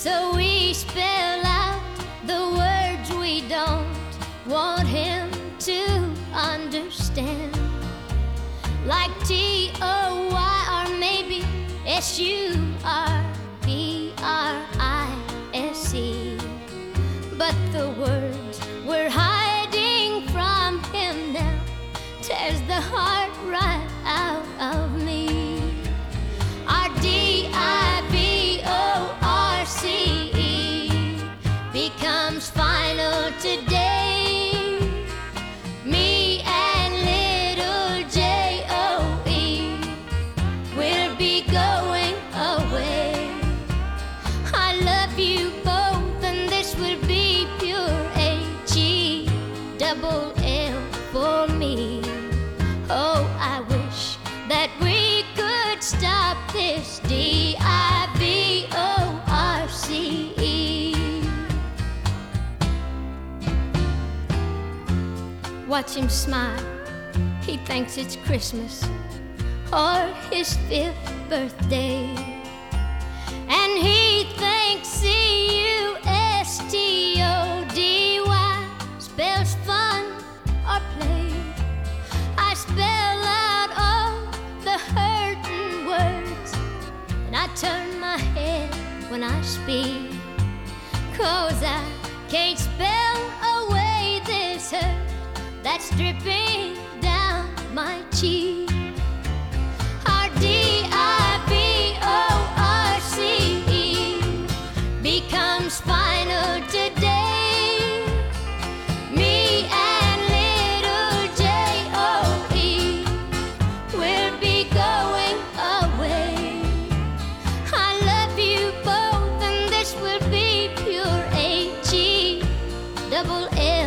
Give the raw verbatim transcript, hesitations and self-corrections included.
So we spell out the words we don't want him to understand, like T O Y or maybe S U R B R I S E. But the words we're hiding from him now tears the heart right out of me. Our D I V O R C E becomes final today. Me and little J O E will be going away. I love you both, and this will be pure H E double L for me. Oh, I wish that we could stop this D I V O R C E. Watch him smile, he thinks it's Christmas or his fifth birthday, and he thinks C U S T O D Y spells fun or play. I spell out all the hurting words, and I turn my head when I speak, 'cause I can't spell away this hurt that's dripping down my cheek. Our D I V O R C E becomes final today. Me and little J O E will be going away. I love you both, and this will be pure H E double L